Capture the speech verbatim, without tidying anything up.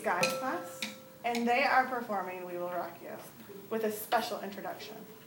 Guys class, and they are performing We Will Rock You with a special introduction.